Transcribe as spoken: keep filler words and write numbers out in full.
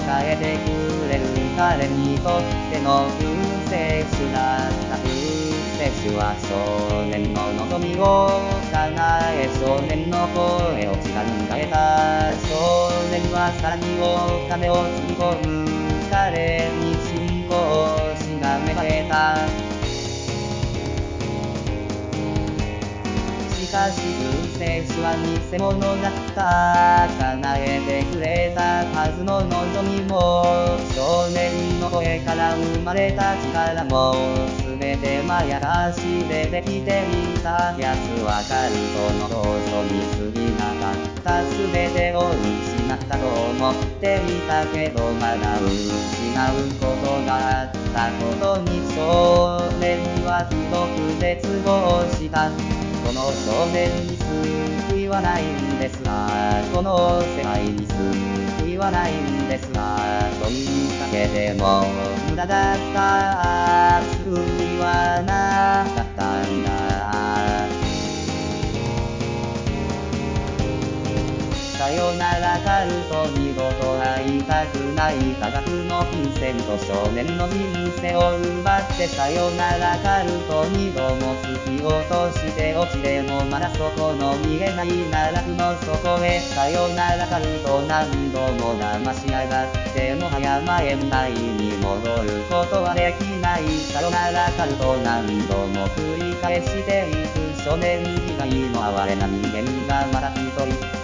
えてくれる彼にとっての救世主だった。救世主は少年の望みを叶え、少年の声を違えた。少年はさらにお金をつぎ込む彼に信仰しがめられた。しかし救世主は偽物だった。叶えてくれたはずの望みも、少年の声から生まれた力も、すべてまやかしでできていた。やつはカルトの要素に過ぎなかった。すべてを失ったと思っていたけど、まだ失うことがあったことに少年はひどく絶望した。この少年に救いはないんですが、この世界に救いはないんですが、問いかけても無駄だった。救いはなかったんだ。さよならカルト、二度と会いたくない多額の金銭と少年の人生を奪って、さよならカルト、二度も突き落として落ちてもまだそこの見えない奈落の底へ。さよならカルト、何度も騙しやがってもはや前前に戻ることはできない。さよならカルト、何度も繰り返していく。少年以外の哀れな人間がまだ一人